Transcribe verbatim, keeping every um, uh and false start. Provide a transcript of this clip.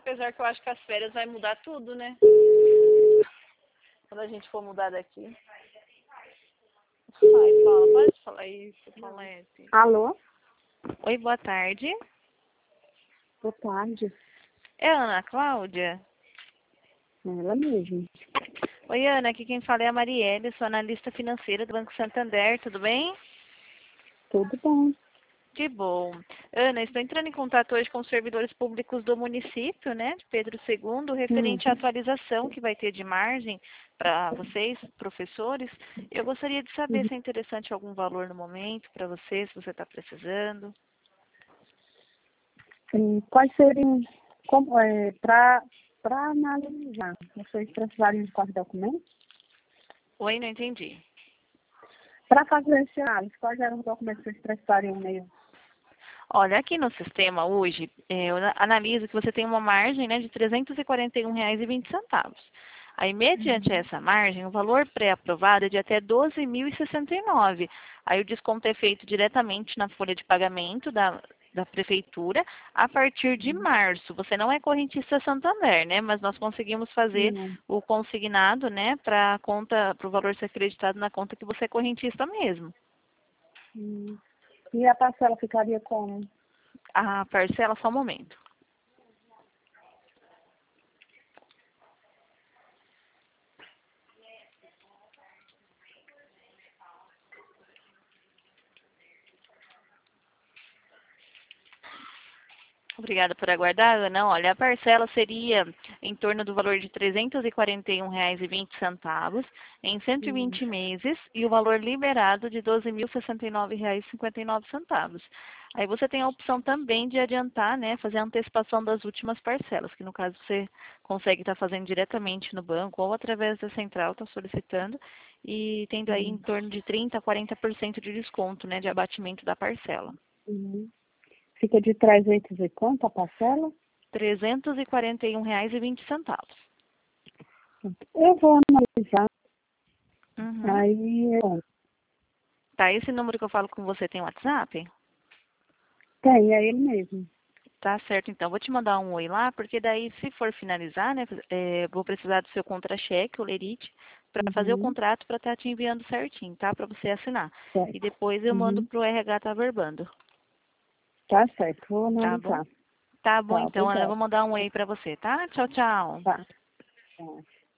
apesar que eu acho que as férias vai mudar tudo, né? Quando a gente for mudar daqui. Ai, fala, pode falar isso, Paulette. Alô? Oi, boa tarde. Boa tarde. É a Ana Cláudia? Ela mesmo. Oi, Ana, aqui quem fala é a Marielle, sou analista financeira do Banco Santander, tudo bem? Tudo bom. Que bom. Ana, estou entrando em contato hoje com os servidores públicos do município, né, de Pedro segundo, referente à Hum. atualização que vai ter de margem para vocês, professores. Eu gostaria de saber Uhum. se é interessante algum valor no momento para você, se você está precisando. E quais seriam, como, é, para analisar, vocês precisariam de quais documentos? Oi, não entendi. Para fazer esse análise, quais eram os documentos que vocês precisariam mesmo? Olha, aqui no sistema hoje, eh, eu ana- analiso que você tem uma margem, né, de trezentos e quarenta e um reais e vinte centavos. Aí, mediante Uhum. essa margem, o valor pré-aprovado é de até doze mil e sessenta e nove. Aí o desconto é feito diretamente na folha de pagamento da, da prefeitura a partir de março. Você não é correntista Santander, né? Mas nós conseguimos fazer Não. o consignado, né, para a conta, para o valor ser acreditado na conta que você é correntista mesmo. Hum. E a parcela ficaria como? A parcela, só um momento. Obrigada por aguardar, Ana. Olha, a parcela seria em torno do valor de trezentos e quarenta e um reais e vinte centavos em cento e Hum. vinte meses e o valor liberado de doze mil e sessenta e nove reais e cinquenta e nove centavos. Aí você tem a opção também de adiantar, né, fazer a antecipação das últimas parcelas, que no caso você consegue estar fazendo diretamente no banco ou através da central, está solicitando, e tendo aí em Hum. torno de trinta a quarenta por cento de desconto, né, de abatimento da parcela. Uhum. Fica de trezentos e quanto a parcela? trezentos e quarenta e um reais e vinte centavos. Eu vou analisar, Uhum. aí eu... Tá, esse número que eu falo com você tem WhatsApp? Tem, é ele mesmo. Tá certo, então. Vou te mandar um oi lá, porque daí, se for finalizar, né, é, vou precisar do seu contra-cheque, o lerite, para fazer o Uhum. contrato para estar te enviando certinho, tá? Para você assinar. E Certo. depois eu mando Uhum. pro R H tá verbando. Tá certo, vou Tá bom? analisar. Tá bom, Tá, então, Ana. Eu obrigada. vou mandar um oi para você, tá? Tchau, tchau. Tá. Tá.